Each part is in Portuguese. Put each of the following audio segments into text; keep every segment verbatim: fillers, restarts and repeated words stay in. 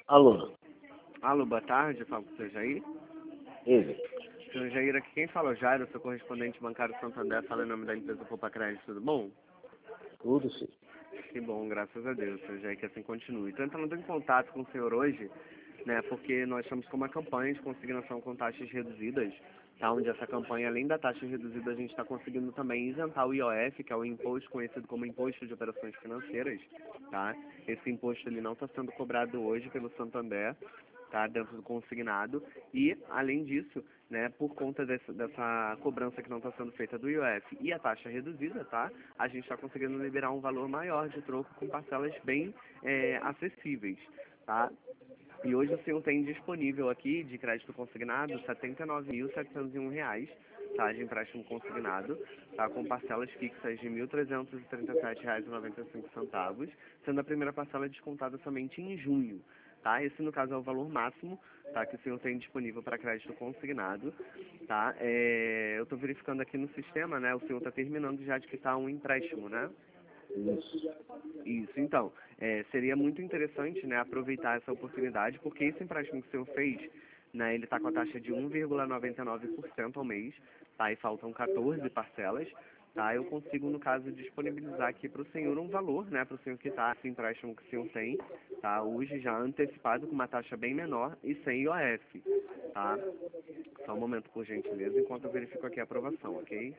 Alô, Alô, boa tarde, eu falo com o senhor Jair. ele. Senhor Jair, aqui quem fala é o Jairo, eu sou correspondente bancário Santander, fala em nome da empresa Poupa Crédito, tudo bom? Tudo, sim. Que bom, graças a Deus, senhor Jair, que assim continue. Estou entrando em contato com o senhor hoje, né, porque nós estamos com uma campanha de consignação com taxas reduzidas, tá, onde essa campanha, além da taxa reduzida, a gente está conseguindo também isentar o I O F, que é o imposto conhecido como Imposto de Operações Financeiras, tá? Esse imposto ele não está sendo cobrado hoje pelo Santander, tá, dentro do consignado, e além disso, né, por conta dessa, dessa cobrança que não está sendo feita do I O F e a taxa reduzida, tá, a gente está conseguindo liberar um valor maior de troco com parcelas bem é, acessíveis, tá. E hoje o senhor tem disponível aqui de crédito consignado setenta e nove mil setecentos e um reais, tá, de empréstimo consignado, tá, com parcelas fixas de mil trezentos e trinta e sete reais e noventa e cinco centavos, sendo a primeira parcela descontada somente em junho. Tá? Esse, no caso, é o valor máximo, tá, que o senhor tem disponível para crédito consignado. Tá? É, eu estou verificando aqui no sistema, né? O senhor está terminando já de quitar um empréstimo, né? Isso. Isso, então, é, seria muito interessante, né, aproveitar essa oportunidade, porque esse empréstimo que o senhor fez, né, ele está com a taxa de um vírgula noventa e nove por cento ao mês, tá, e faltam quatorze parcelas, tá, eu consigo, no caso, disponibilizar aqui para o senhor um valor, né, para o senhor quitar esse empréstimo que o senhor tem, tá, hoje já antecipado com uma taxa bem menor e sem I O F, tá. Só um momento, por gentileza, enquanto eu verifico aqui a aprovação, ok?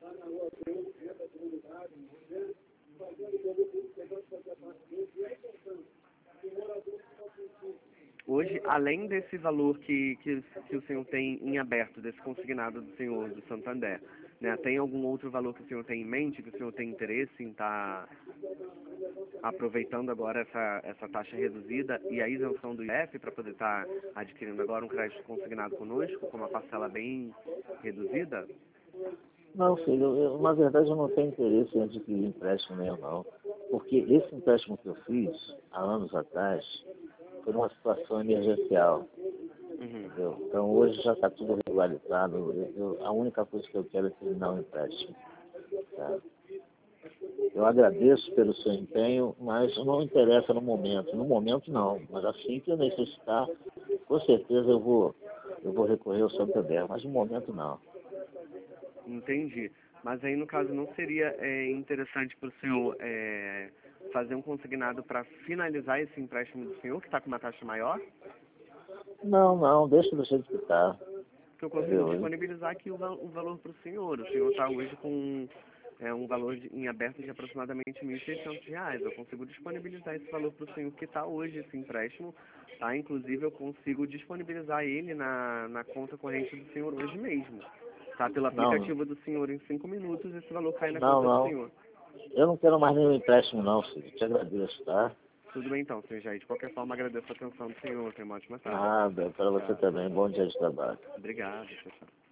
Hoje, além desse valor que, que, que o senhor tem em aberto, desse consignado do senhor do Santander, né, tem algum outro valor que o senhor tem em mente, que o senhor tem interesse em estar aproveitando agora essa, essa taxa reduzida e a isenção do I F para poder estar adquirindo agora um crédito consignado conosco, com uma parcela bem reduzida? Não, filho, eu, eu, na verdade eu não tenho interesse em adquirir empréstimo mesmo, não. Porque esse empréstimo que eu fiz, há anos atrás, foi numa situação emergencial. Uhum. Entendeu? Então hoje já está tudo regularizado. Eu, eu, a única coisa que eu quero é terminar o empréstimo. Tá? Eu agradeço pelo seu empenho, mas não interessa no momento. No momento não, mas assim que eu necessitar, com certeza eu vou, eu vou recorrer ao Santander, mas no momento não. Entendi. Mas aí, no caso, não seria é, interessante para o senhor é, fazer um consignado para finalizar esse empréstimo do senhor, que está com uma taxa maior? Não, não, deixa do jeito que está. Que eu consigo Entendeu? disponibilizar aqui o, val o valor para o senhor. O senhor está hoje com é, um valor de, em aberto de aproximadamente mil e seiscentos reais. Eu consigo disponibilizar esse valor para o senhor que está hoje, esse empréstimo. Tá? Inclusive, eu consigo disponibilizar ele na, na conta corrente do senhor hoje mesmo. Tá? Pelo Não, aplicativo do senhor, em cinco minutos, esse valor cai na não, conta do não. senhor. Eu não quero mais nenhum empréstimo não, filho. Te agradeço, tá? Tudo bem então, senhor Jair. De qualquer forma, agradeço a atenção do senhor. Tenha uma ótima tarde. Nada, para você Tchau. também. Bom dia de trabalho. Obrigado. Tchau, tchau.